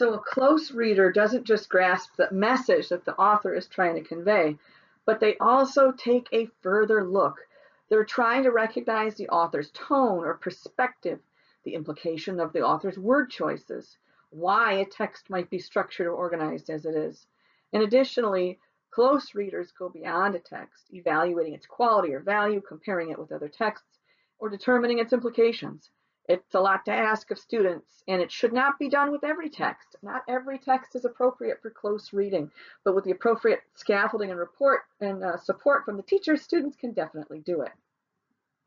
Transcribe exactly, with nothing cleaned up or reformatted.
So a close reader doesn't just grasp the message that the author is trying to convey, but they also take a further look. They're trying to recognize the author's tone or perspective, the implication of the author's word choices, why a text might be structured or organized as it is. And additionally, close readers go beyond a text, evaluating its quality or value, comparing it with other texts, or determining its implications. It's a lot to ask of students, and it should not be done with every text. Not every text is appropriate for close reading, but with the appropriate scaffolding and report and uh, support from the teachers, students can definitely do it.